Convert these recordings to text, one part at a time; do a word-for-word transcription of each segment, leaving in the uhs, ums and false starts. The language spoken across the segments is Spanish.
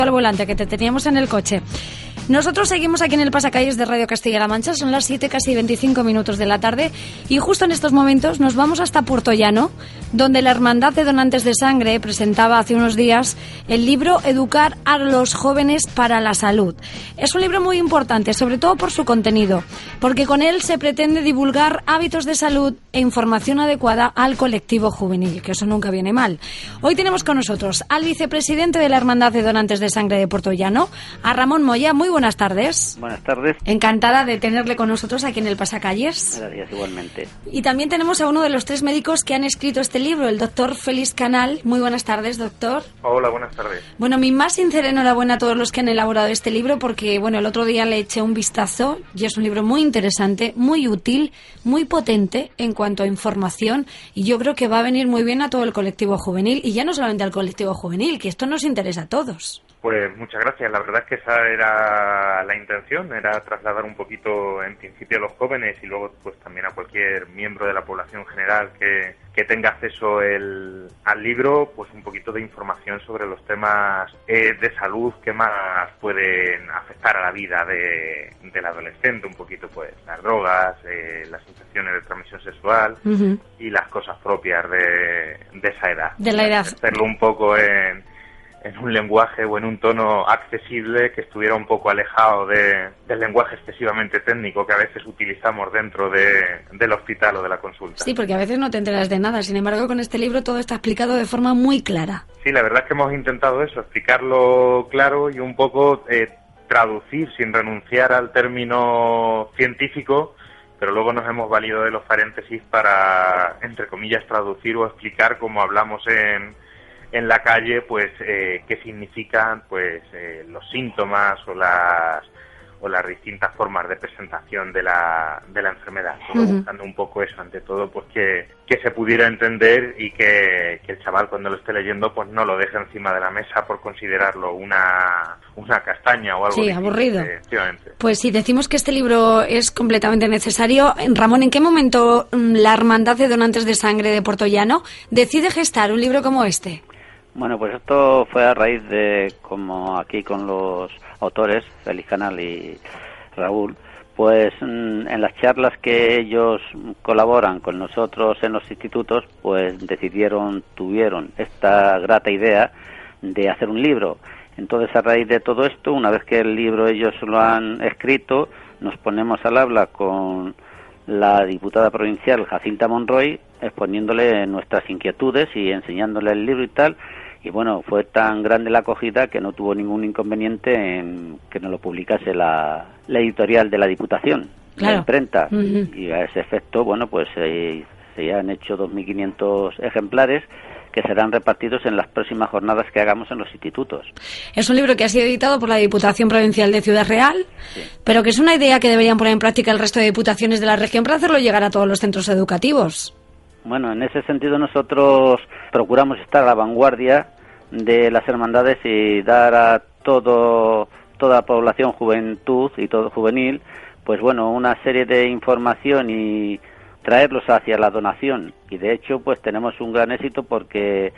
al volante, que te teníamos en el coche. Nosotros seguimos aquí en el Pasacalles de Radio Castilla-La Mancha, son las siete, casi veinticinco minutos de la tarde, y justo en estos momentos nos vamos hasta Puertollano, donde la Hermandad de Donantes de Sangre presentaba hace unos días el libro Educar a los jóvenes para la salud. Es un libro muy importante, sobre todo por su contenido, porque con él se pretende divulgar hábitos de salud e información adecuada al colectivo juvenil, que eso nunca viene mal. Hoy tenemos con nosotros al vicepresidente de la Hermandad de Donantes de Sangre de Puertollano, a Ramón Moya. Muy buenas tardes. Buenas tardes. Encantada de tenerle con nosotros aquí en el Pasacalles. Gracias, igualmente. Y también tenemos a uno de los tres médicos que han escrito este libro, el doctor Félix Canal. Muy buenas tardes, doctor. Hola, buenas tardes. Bueno, mi más sincera enhorabuena a todos los que han elaborado este libro, porque bueno, el otro día le eché un vistazo y es un libro muy interesante, muy útil, muy potente en cuanto a información, y yo creo que va a venir muy bien a todo el colectivo juvenil, y ya no solamente al colectivo juvenil, que esto nos interesa a todos. Pues muchas gracias. La verdad es que esa era la intención, era trasladar un poquito, en principio, a los jóvenes y luego pues también a cualquier miembro de la población general que, que tenga acceso el, al libro, pues un poquito de información sobre los temas eh, de salud que más pueden afectar a la vida de, del adolescente, un poquito pues las drogas, eh, las infecciones de transmisión sexual uh-huh. y las cosas propias de, de esa edad. De la edad. Hacerlo un poco en... en un lenguaje o en un tono accesible que estuviera un poco alejado de, del lenguaje excesivamente técnico que a veces utilizamos dentro de, del hospital o de la consulta. Sí, porque a veces no te enteras de nada. Sin embargo, con este libro todo está explicado de forma muy clara. Sí, la verdad es que hemos intentado eso, explicarlo claro y un poco eh, traducir sin renunciar al término científico, pero luego nos hemos valido de los paréntesis para, entre comillas, traducir o explicar como hablamos en... en la calle, pues, eh, qué significan, pues, eh, los síntomas o las o las distintas formas de presentación de la de la enfermedad. Solo uh-huh. buscando un poco eso, ante todo, pues, que, que se pudiera entender y que, que el chaval, cuando lo esté leyendo, pues, no lo deje encima de la mesa por considerarlo una una castaña o algo. Sí, difícil, aburrido. Efectivamente. Pues sí, decimos que este libro es completamente necesario. Ramón, ¿en qué momento la Hermandad de Donantes de Sangre de Puertollano decide gestar un libro como este? Bueno, pues esto fue a raíz de, como aquí con los autores, Félix Canal y Raúl, pues en las charlas que ellos colaboran con nosotros en los institutos, pues decidieron, tuvieron esta grata idea de hacer un libro. Entonces, a raíz de todo esto, una vez que el libro ellos lo han escrito, nos ponemos al habla con la diputada provincial Jacinta Monroy, exponiéndole nuestras inquietudes y enseñándole el libro y tal. Y bueno, fue tan grande la acogida que no tuvo ningún inconveniente en que nos lo publicase la, la editorial de la Diputación, claro. La imprenta. Uh-huh. Y a ese efecto, bueno, pues eh, se han hecho dos mil quinientos ejemplares que serán repartidos en las próximas jornadas que hagamos en los institutos. Es un libro que ha sido editado por la Diputación Provincial de Ciudad Real, sí. pero que es una idea que deberían poner en práctica el resto de diputaciones de la región para hacerlo llegar a todos los centros educativos. Bueno, en ese sentido nosotros procuramos estar a la vanguardia de las hermandades y dar a todo toda la población juventud y todo juvenil, pues bueno, una serie de información y traerlos hacia la donación. Y de hecho, pues tenemos un gran éxito porque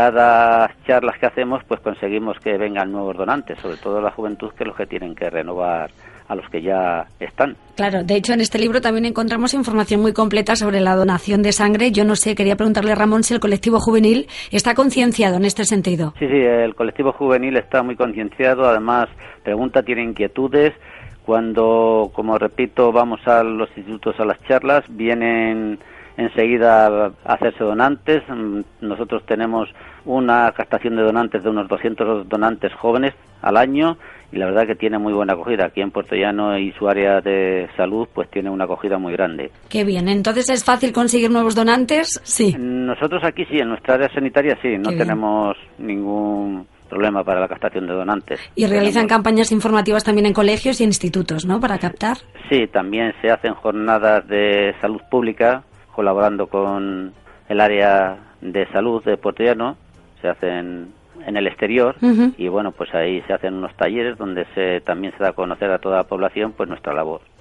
cada charlas que hacemos, pues conseguimos que vengan nuevos donantes, sobre todo la juventud, que es los que tienen que renovar a los que ya están. Claro, de hecho en este libro también encontramos información muy completa sobre la donación de sangre. Yo no sé, quería preguntarle a Ramón si el colectivo juvenil está concienciado en este sentido. Sí, sí, el colectivo juvenil está muy concienciado, además pregunta, tiene inquietudes. Cuando, como repito, vamos a los institutos a las charlas, vienen enseguida a hacerse donantes. Nosotros tenemos una captación de donantes de unos doscientos donantes jóvenes al año y la verdad que tiene muy buena acogida. Aquí en Puertollano y su área de salud pues tiene una acogida muy grande. Qué bien, entonces ¿es fácil conseguir nuevos donantes? Sí. Nosotros aquí sí, en nuestra área sanitaria sí, no Qué tenemos bien. ningún problema para la captación de donantes. Y realizan tenemos... campañas informativas también en colegios y institutos, ¿no?, para captar. Sí, también se hacen jornadas de salud pública colaborando con el área de salud de Puertollano, se hacen en el exterior uh-huh. y bueno, pues ahí se hacen unos talleres donde se también se da a conocer a toda la población pues nuestra labor.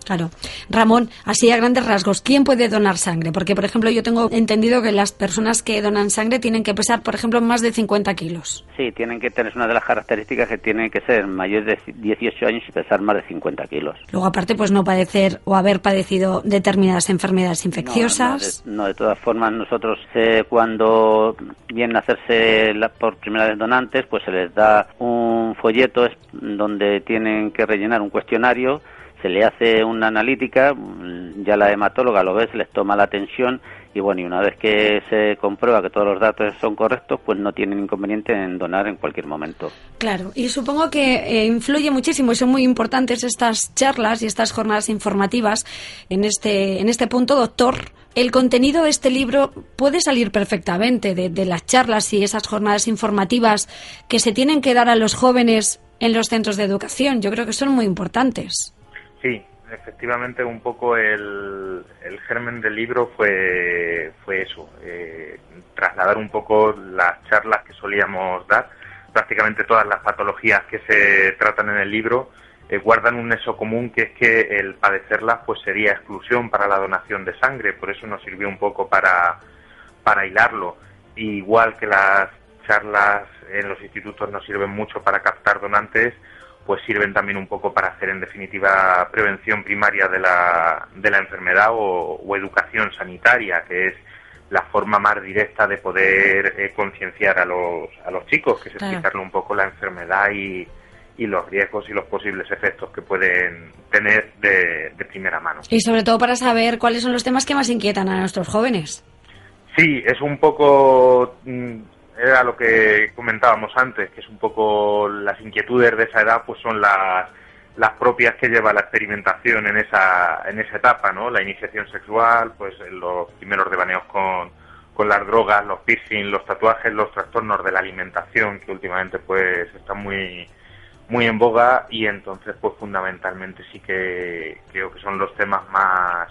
Claro. Ramón, así a grandes rasgos, ¿quién puede donar sangre? Porque, por ejemplo, yo tengo entendido que las personas que donan sangre tienen que pesar, por ejemplo, más de cincuenta kilos. Sí, tienen que tener una de las características que tienen que ser mayores de dieciocho años y pesar más de cincuenta kilos. Luego, aparte, pues no padecer o haber padecido determinadas enfermedades infecciosas. No, no, de, no, de todas formas, nosotros eh, cuando vienen a hacerse la, por primera vez donantes, pues se les da un folleto donde tienen que rellenar un cuestionario. Se le hace una analítica, ya la hematóloga lo ve, se les toma la tensión y bueno, y una vez que se comprueba que todos los datos son correctos, pues no tienen inconveniente en donar en cualquier momento. Claro, y supongo que eh, influye muchísimo y son muy importantes estas charlas y estas jornadas informativas. En este, en este punto, doctor, el contenido de este libro puede salir perfectamente de, de las charlas y esas jornadas informativas que se tienen que dar a los jóvenes en los centros de educación. Yo creo que son muy importantes. Sí, efectivamente un poco el, el germen del libro fue, fue eso, eh, trasladar un poco las charlas que solíamos dar. Prácticamente todas las patologías que se tratan en el libro eh, guardan un nexo común, que es que el padecerlas pues sería exclusión para la donación de sangre, por eso nos sirvió un poco para, para hilarlo. Igual que las charlas en los institutos nos sirven mucho para captar donantes, pues sirven también un poco para hacer en definitiva prevención primaria de la, de la enfermedad o, o educación sanitaria, que es la forma más directa de poder eh, concienciar a los, a los chicos, que es claro. explicarle un poco la enfermedad y, y los riesgos y los posibles efectos que pueden tener de, de primera mano. Y sobre todo para saber cuáles son los temas que más inquietan a nuestros jóvenes. Sí, es un poco... Mmm, era lo que comentábamos antes, que es un poco las inquietudes de esa edad, pues son las, las propias que lleva la experimentación en esa en esa etapa, ¿no? La iniciación sexual, pues los primeros devaneos con, con las drogas, los piercing, los tatuajes, los trastornos de la alimentación, que últimamente pues están muy muy en boga, y entonces pues fundamentalmente sí que creo que son los temas más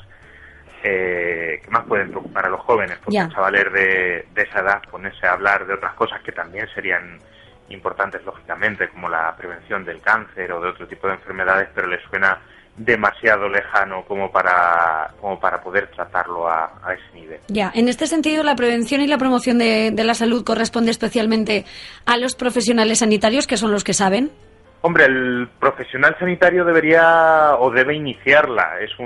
Eh, que más pueden preocupar a los jóvenes, porque yeah. los chavales de, de esa edad ponerse a hablar de otras cosas que también serían importantes lógicamente, como la prevención del cáncer o de otro tipo de enfermedades, pero les suena demasiado lejano como para como para poder tratarlo a, a ese nivel. Ya, en este sentido, la prevención y la promoción de, de la salud corresponde especialmente a los profesionales sanitarios, que son los que saben. Hombre, el profesional sanitario debería o debe iniciarla. Es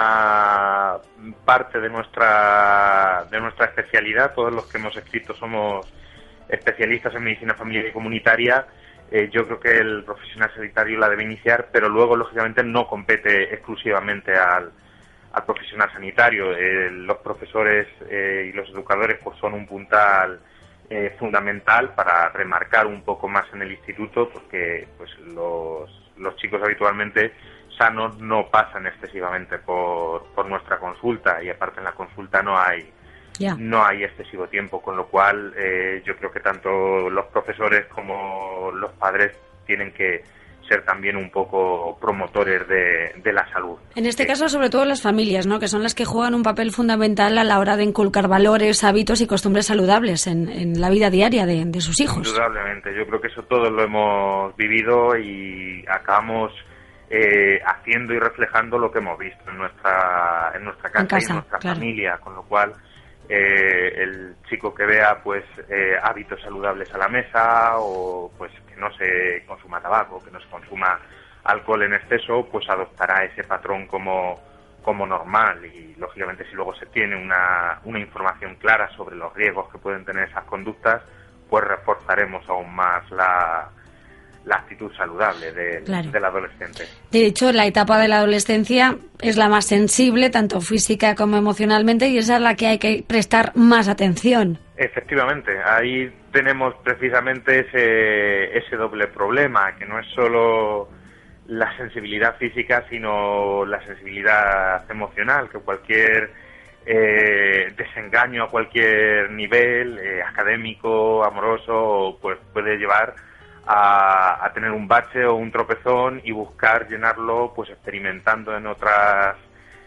una parte de nuestra de nuestra especialidad. Todos los que hemos escrito somos especialistas en medicina familiar y comunitaria. Eh, yo creo que el profesional sanitario la debe iniciar, pero luego, lógicamente, no compete exclusivamente al, al profesional sanitario. Eh, los profesores eh, y los educadores pues son un puntal Eh, fundamental para remarcar un poco más en el instituto, porque pues los, los chicos habitualmente sanos no pasan excesivamente por, por nuestra consulta, y aparte en la consulta no hay yeah. no hay excesivo tiempo, con lo cual eh, yo creo que tanto los profesores como los padres tienen que ser también un poco promotores de, de la salud. En este sí. caso, sobre todo las familias, ¿no?, que son las que juegan un papel fundamental a la hora de inculcar valores, hábitos y costumbres saludables en, en la vida diaria de, de sus hijos. Indudablemente, yo creo que eso todos lo hemos vivido y acabamos eh, haciendo y reflejando lo que hemos visto en nuestra en nuestra casa, en casa y en nuestra claro. familia, con lo cual eh, el chico que vea pues eh, hábitos saludables a la mesa, o pues que no se consuma tabaco, que no se consuma alcohol en exceso, pues adoptará ese patrón como como normal. Y lógicamente, si luego se tiene una, una información clara sobre los riesgos que pueden tener esas conductas, pues reforzaremos aún más la la actitud saludable de, claro. del adolescente. De hecho, la etapa de la adolescencia es la más sensible, tanto física como emocionalmente, y esa es la que hay que prestar más atención. Efectivamente, ahí tenemos precisamente ese, ese doble problema, que no es solo la sensibilidad física, sino la sensibilidad emocional, que cualquier eh, desengaño a cualquier nivel, eh, académico, amoroso, pues puede llevar A, a tener un bache o un tropezón y buscar llenarlo pues experimentando en otras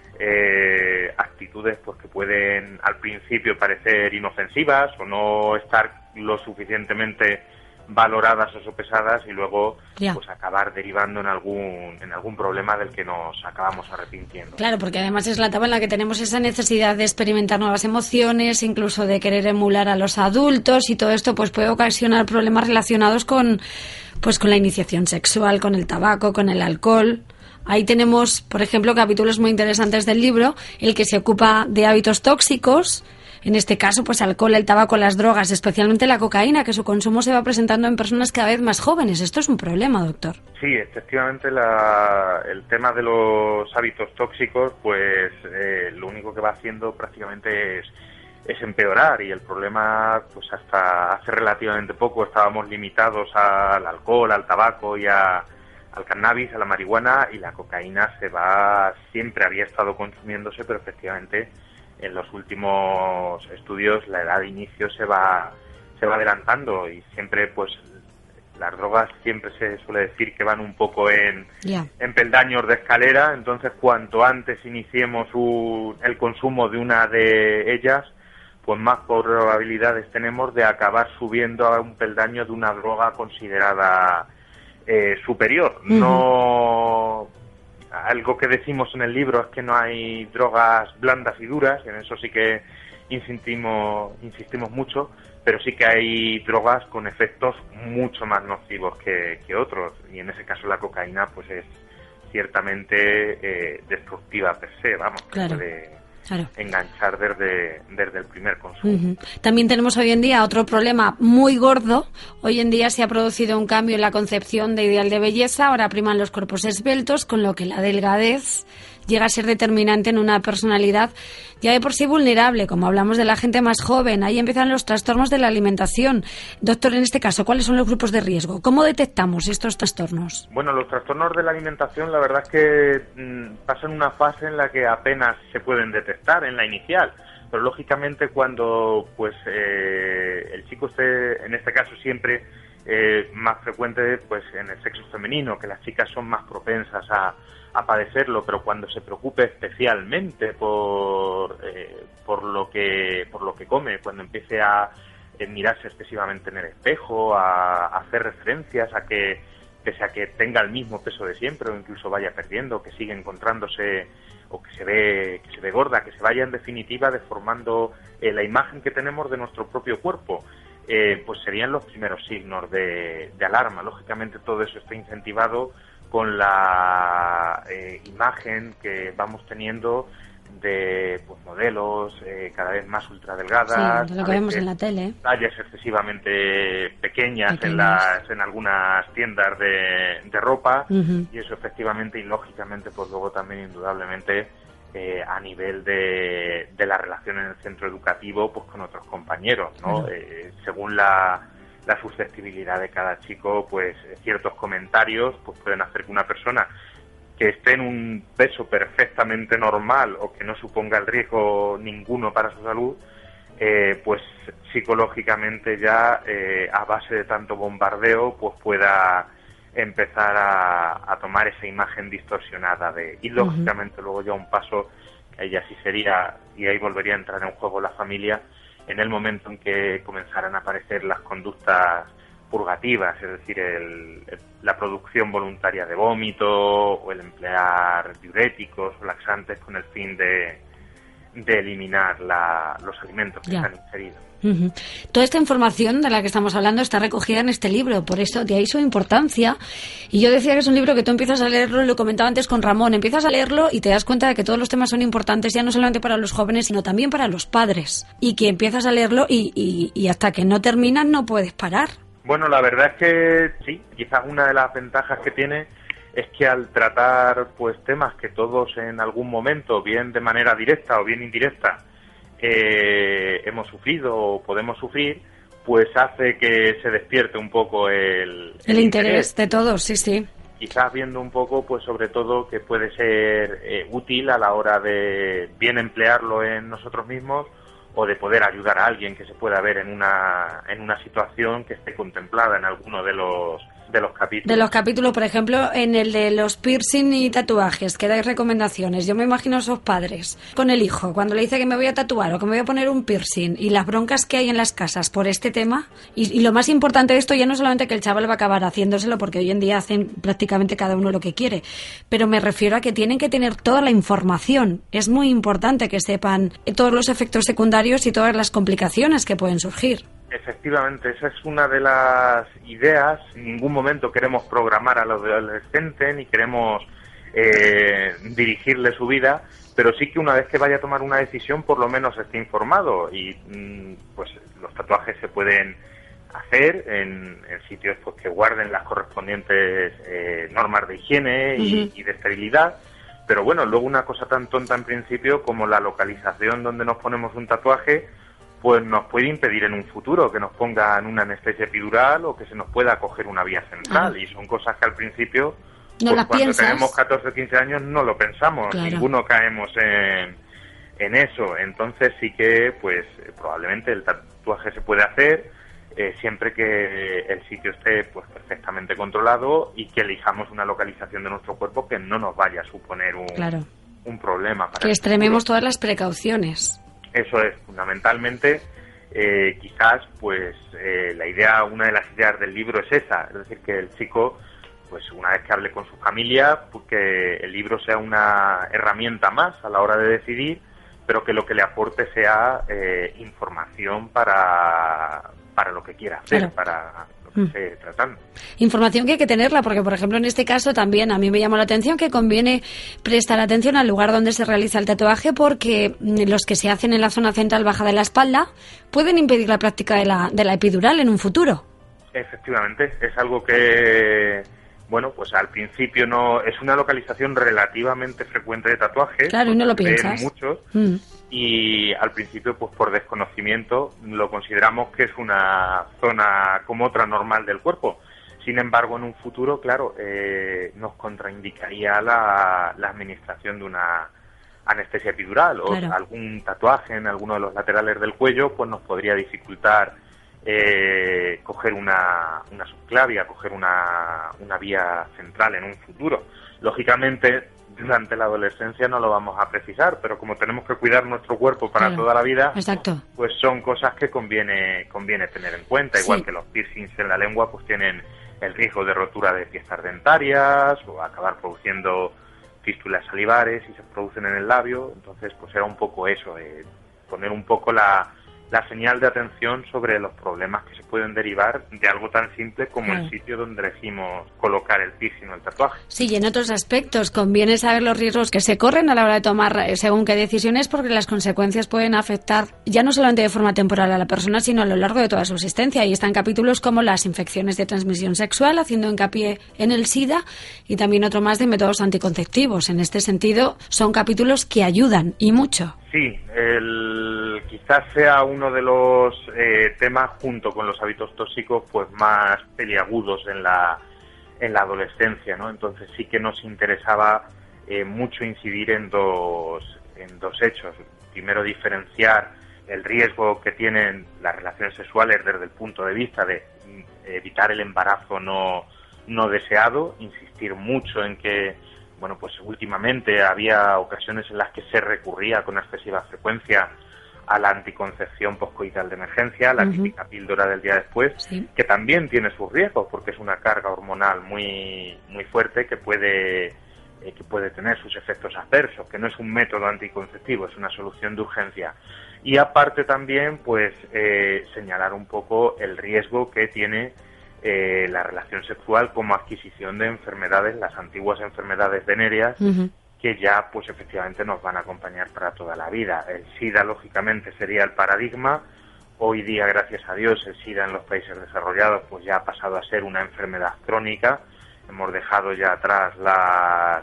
eh, actitudes pues que pueden al principio parecer inofensivas o no estar lo suficientemente valoradas o sopesadas y luego ya. pues acabar derivando en algún en algún problema del que nos acabamos arrepintiendo. Claro, porque además es la etapa en la que tenemos esa necesidad de experimentar nuevas emociones, incluso de querer emular a los adultos, y todo esto pues puede ocasionar problemas relacionados con pues con la iniciación sexual, con el tabaco, con el alcohol. Ahí tenemos, por ejemplo, capítulos muy interesantes del libro, el que se ocupa de hábitos tóxicos. En este caso, pues alcohol, el tabaco, las drogas, especialmente la cocaína, que su consumo se va presentando en personas cada vez más jóvenes. Esto es un problema, doctor. Sí, efectivamente, la, el tema de los hábitos tóxicos, pues eh, lo único que va haciendo prácticamente es, es empeorar, y el problema, pues hasta hace relativamente poco estábamos limitados al alcohol, al tabaco y a, al cannabis, a la marihuana, y la cocaína se va, siempre había estado consumiéndose, pero efectivamente en los últimos estudios la edad de inicio se va se va adelantando, y siempre pues las drogas siempre se suele decir que van un poco en, yeah. en peldaños de escalera. Entonces cuanto antes iniciemos un, el consumo de una de ellas, pues más probabilidades tenemos de acabar subiendo a un peldaño de una droga considerada eh, superior. Uh-huh. No... Algo que decimos en el libro es que no hay drogas blandas y duras, en eso sí que insistimos, insistimos mucho, pero sí que hay drogas con efectos mucho más nocivos que, que otros, y en ese caso la cocaína pues es ciertamente eh, destructiva per se, vamos, claro. puede Claro. enganchar desde, desde el primer consumo. Uh-huh. También tenemos hoy en día otro problema muy gordo. Hoy en día se ha producido un cambio en la concepción de ideal de belleza. Ahora priman los cuerpos esbeltos, con lo que la delgadez llega a ser determinante en una personalidad ya de por sí vulnerable, como hablamos de la gente más joven. Ahí empiezan los trastornos de la alimentación. Doctor, en este caso, ¿cuáles son los grupos de riesgo? ¿Cómo detectamos estos trastornos? Bueno, los trastornos de la alimentación, la verdad es que mmm, pasan una fase en la que apenas se pueden detectar, en la inicial. Pero lógicamente cuando pues eh, el chico esté, en este caso siempre eh, más frecuente pues en el sexo femenino, que las chicas son más propensas a a padecerlo, pero cuando se preocupe especialmente por eh, por lo que por lo que come, cuando empiece a eh, mirarse excesivamente en el espejo, a, a hacer referencias a que pese a que tenga el mismo peso de siempre o incluso vaya perdiendo, que sigue encontrándose o que se ve que se ve gorda, que se vaya en definitiva deformando eh, la imagen que tenemos de nuestro propio cuerpo, eh, pues serían los primeros signos de, de alarma. Lógicamente todo eso está incentivado con la eh, imagen que vamos teniendo de pues, modelos eh, cada vez más ultradelgadas, sí, lo que vemos en la tele, tallas excesivamente pequeñas, pequeñas. en las en algunas tiendas de, de ropa, uh-huh. y eso efectivamente y lógicamente pues luego también indudablemente eh, a nivel de, de la relación en el centro educativo pues con otros compañeros, ¿no? Uh-huh. Eh, según la la susceptibilidad de cada chico, pues ciertos comentarios pues pueden hacer que una persona que esté en un peso perfectamente normal o que no suponga el riesgo ninguno para su salud, eh, pues psicológicamente ya eh, a base de tanto bombardeo pues pueda empezar a, a tomar esa imagen distorsionada de y lógicamente uh-huh. luego ya un paso que ahí ya sí sería, y ahí volvería a entrar en juego la familia, en el momento en que comenzaran a aparecer las conductas purgativas, es decir, el, el, la producción voluntaria de vómito o el emplear diuréticos o laxantes con el fin de, de eliminar la, los alimentos que ya. están ingeridos. Uh-huh. Toda esta información de la que estamos hablando está recogida en este libro, por eso de ahí su importancia. Y yo decía que es un libro que tú empiezas a leerlo, y lo comentaba antes con Ramón, empiezas a leerlo y te das cuenta de que todos los temas son importantes, ya no solamente para los jóvenes, sino también para los padres. Y que empiezas a leerlo y, y, y hasta que no terminas no puedes parar. Bueno, la verdad es que sí, quizás una de las ventajas que tiene es que al tratar pues temas que todos en algún momento, bien de manera directa o bien indirecta, Eh, hemos sufrido o podemos sufrir, pues hace que se despierte un poco el, el, el interés, interés de todos, sí, sí. Quizás viendo un poco, pues sobre todo, que puede ser eh, útil a la hora de bien emplearlo en nosotros mismos o de poder ayudar a alguien que se pueda ver en una en una situación que esté contemplada en alguno de los de los capítulos. De los capítulos, por ejemplo, en el de los piercing y tatuajes, que dais recomendaciones. Yo me imagino a esos padres con el hijo, cuando le dice que me voy a tatuar o que me voy a poner un piercing, y las broncas que hay en las casas por este tema. Y, y lo más importante de esto ya no solamente que el chaval va a acabar haciéndoselo, porque hoy en día hacen prácticamente cada uno lo que quiere, pero me refiero a que tienen que tener toda la información. Es muy importante que sepan todos los efectos secundarios y todas las complicaciones que pueden surgir. Efectivamente, esa es una de las ideas. En ningún momento queremos programar al adolescente ni queremos eh, dirigirle su vida, pero sí que una vez que vaya a tomar una decisión, por lo menos esté informado. Y pues los tatuajes se pueden hacer en, en sitios pues que guarden las correspondientes eh, normas de higiene y, uh-huh. y de esterilidad. Pero bueno, luego una cosa tan tonta en principio como la localización donde nos ponemos un tatuaje, pues nos puede impedir en un futuro que nos pongan una anestesia epidural o que se nos pueda coger una vía central. Ah. Y son cosas que al principio, no pues cuando piensas. tenemos catorce o quince años, no lo pensamos. Claro. Ninguno caemos en, en eso. Entonces sí que, pues probablemente el tatuaje se puede hacer eh, siempre que el sitio esté pues perfectamente controlado y que elijamos una localización de nuestro cuerpo que no nos vaya a suponer un, claro. un problema. Para que extrememos todas las precauciones. Eso es, fundamentalmente, eh, quizás, pues, eh, la idea, una de las ideas del libro es esa, es decir, que el chico, pues, una vez que hable con su familia, pues, que el libro sea una herramienta más a la hora de decidir, pero que lo que le aporte sea eh, información para, para lo que quiera hacer, claro. para lo que mm. esté tratando. Información que hay que tenerla, porque, por ejemplo, en este caso también a mí me llamó la atención que conviene prestar atención al lugar donde se realiza el tatuaje, porque los que se hacen en la zona central baja de la espalda pueden impedir la práctica de la, de la epidural en un futuro. Efectivamente, es algo que, bueno, pues al principio no es una localización relativamente frecuente de tatuajes. Claro, y no lo piensas. Muchos, mm. y al principio, pues por desconocimiento, lo consideramos que es una zona como otra normal del cuerpo. Sin embargo, en un futuro, claro, eh, nos contraindicaría la, la administración de una anestesia epidural, o claro. algún tatuaje en alguno de los laterales del cuello, pues nos podría dificultar eh, coger una, una subclavia, coger una, una vía central en un futuro. Lógicamente, durante la adolescencia no lo vamos a precisar, pero como tenemos que cuidar nuestro cuerpo para claro. toda la vida, Exacto. pues son cosas que conviene conviene tener en cuenta, igual sí. que los piercings en la lengua, pues tienen el riesgo de rotura de piezas dentarias o acabar produciendo fístulas salivares y se producen en el labio. Entonces, pues era un poco eso, eh, poner un poco la, la señal de atención sobre los problemas que se pueden derivar de algo tan simple como claro. el sitio donde elegimos colocar el piercing o el tatuaje. Sí, y en otros aspectos conviene saber los riesgos que se corren a la hora de tomar según qué decisiones, porque las consecuencias pueden afectar ya no solamente de forma temporal a la persona, sino a lo largo de toda su existencia. Y están capítulos como las infecciones de transmisión sexual, haciendo hincapié en el SIDA, y también otro más de métodos anticonceptivos. En este sentido, son capítulos que ayudan, y mucho. Sí, el, quizás sea uno de los eh, temas, junto con los hábitos tóxicos, pues más peliagudos en la en la adolescencia, ¿no? Entonces sí que nos interesaba eh, mucho incidir en dos en dos hechos. Primero, diferenciar el riesgo que tienen las relaciones sexuales desde el punto de vista de evitar el embarazo no no deseado, insistir mucho en que, bueno, pues últimamente había ocasiones en las que se recurría con excesiva frecuencia a la anticoncepción poscoital de emergencia, la uh-huh. típica píldora del día después, sí. que también tiene sus riesgos porque es una carga hormonal muy muy fuerte que puede eh, que puede tener sus efectos adversos, que no es un método anticonceptivo, es una solución de urgencia. Y aparte también, pues, eh, señalar un poco el riesgo que tiene Eh, la relación sexual como adquisición de enfermedades, las antiguas enfermedades venéreas, uh-huh. que ya pues efectivamente nos van a acompañar para toda la vida. El SIDA, lógicamente, sería el paradigma. Hoy día, gracias a Dios, el SIDA en los países desarrollados pues ya ha pasado a ser una enfermedad crónica. Hemos dejado ya atrás las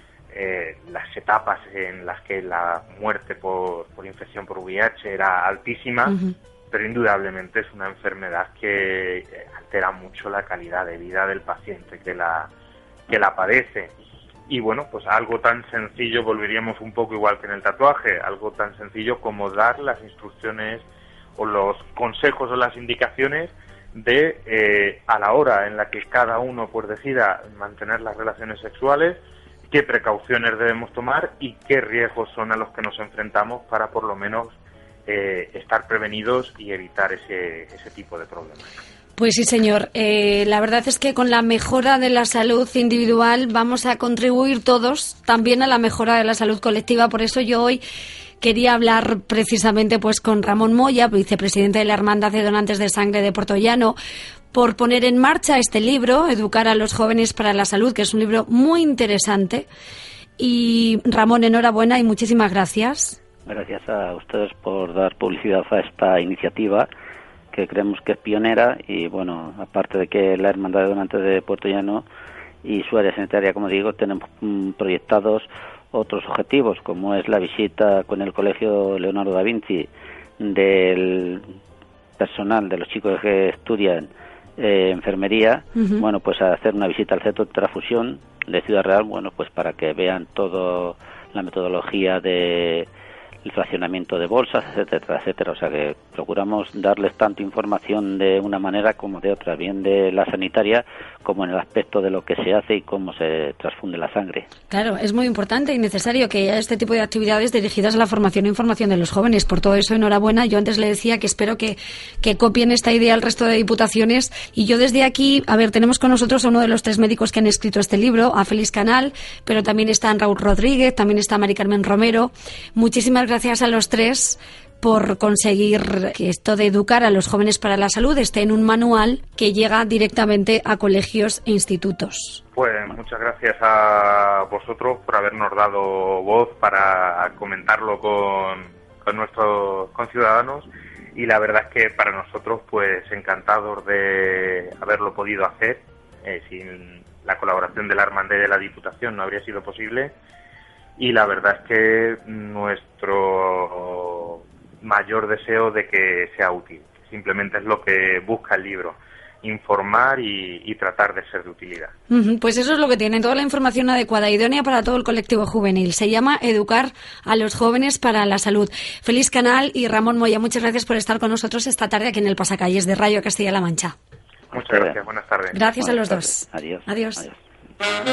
eh, las etapas en las que la muerte por, por infección por V I H era altísima, uh-huh. pero indudablemente es una enfermedad que altera mucho la calidad de vida del paciente que la que la padece. Y bueno, pues algo tan sencillo, volveríamos un poco igual que en el tatuaje, algo tan sencillo como dar las instrucciones o los consejos o las indicaciones de eh, a la hora en la que cada uno pues decida mantener las relaciones sexuales, qué precauciones debemos tomar y qué riesgos son a los que nos enfrentamos para por lo menos eh, estar prevenidos y evitar ese, ese tipo de problemas. Pues sí, señor. Eh, la verdad es que con la mejora de la salud individual vamos a contribuir todos también a la mejora de la salud colectiva. Por eso yo hoy quería hablar precisamente pues con Ramón Moya, vicepresidente de la Hermandad de Donantes de Sangre de Puertollano, por poner en marcha este libro, Educar a los jóvenes para la salud, que es un libro muy interesante. Y Ramón, enhorabuena y muchísimas gracias. Gracias a ustedes por dar publicidad a esta iniciativa, que creemos que es pionera. Y bueno, aparte de que la Hermandad de Donantes de Puertollano y su área sanitaria, como digo, tenemos mm, proyectados otros objetivos, como es la visita con el Colegio Leonardo da Vinci del personal, de los chicos que estudian eh, enfermería, uh-huh. bueno, pues a hacer una visita al Centro de Transfusión de Ciudad Real, bueno, pues para que vean toda la metodología de el fraccionamiento de bolsas, etcétera, etcétera. O sea que procuramos darles tanto información de una manera como de otra, bien de la sanitaria como en el aspecto de lo que se hace y cómo se transfunde la sangre. Claro, es muy importante y necesario que haya este tipo de actividades dirigidas a la formación e información de los jóvenes. Por todo eso, enhorabuena. Yo antes le decía que espero que, que copien esta idea al resto de diputaciones. Y yo desde aquí, a ver, tenemos con nosotros a uno de los tres médicos que han escrito este libro, a Félix Canal, pero también están Raúl Rodríguez, también está Mari Carmen Romero. Muchísimas gracias. Gracias a los tres por conseguir que esto de educar a los jóvenes para la salud esté en un manual que llega directamente a colegios e institutos. Pues muchas gracias a vosotros por habernos dado voz para comentarlo con, con nuestros conciudadanos, y la verdad es que para nosotros pues encantados de haberlo podido hacer. Eh, sin la colaboración de la Hermandad y de la Diputación no habría sido posible. Y la verdad es que nuestro mayor deseo de que sea útil. Simplemente es lo que busca el libro, informar y, y tratar de ser de utilidad. Uh-huh, pues eso es lo que tiene, toda la información adecuada, idónea para todo el colectivo juvenil. Se llama Educar a los jóvenes para la salud. Félix Canal y Ramón Moya, muchas gracias por estar con nosotros esta tarde aquí en el Pasacalles de Radio Castilla-La Mancha. Muchas gracias, buenas tardes. Gracias buenas a los tardes. dos. Adiós. Adiós. Adiós.